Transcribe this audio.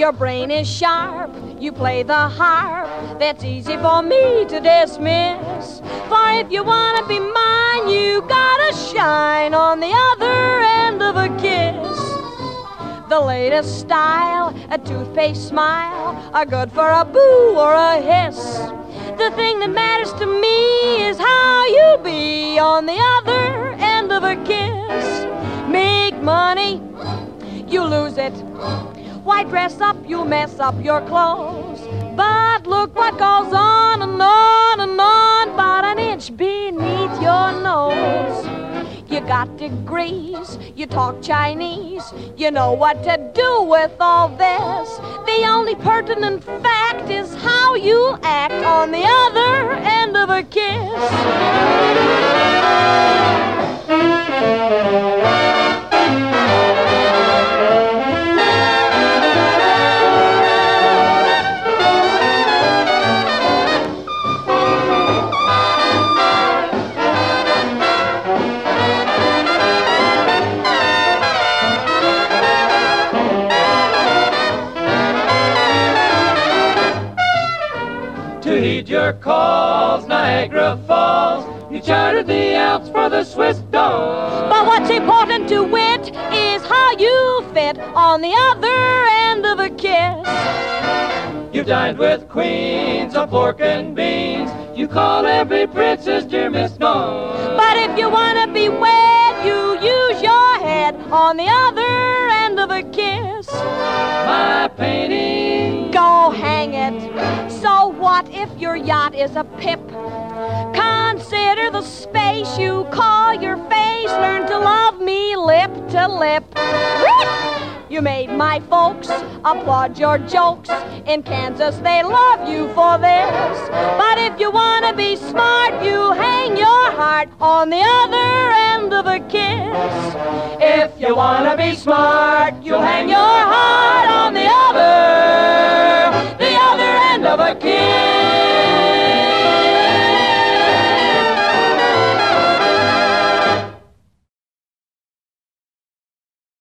Your brain is sharp, you play the harp. That's easy for me to dismiss. For if you wanna be mine, you gotta shine on the other end of a kiss. The latest style, a toothpaste smile, are good for a boo or a hiss. The thing that matters to me is how you be on the other end of a kiss. Make money, you lose it. Why dress up, you mess up your clothes. But look what goes on and on and on, about an inch beneath your nose. You got degrees, you talk Chinese, you know what to do with all this. The only pertinent fact is how you act on the other end of a kiss. Your calls, Niagara Falls. You chartered the Alps for the Swiss dogs. But what's important to wit is how you fit on the other end of a kiss. You dined with queens of pork and beans. You call every princess dear Miss Gone. But if you wanna be wed, you use your head on the other end of a kiss. My painting, go hang it. So what if your yacht is a pip? Consider the space you call your face. Learn to love me lip to lip. You made my folks applaud your jokes. In Kansas they love you for this. But if you wanna be smart, you hang your heart on the other end of a kiss. If you wanna be smart, you'll hang your heart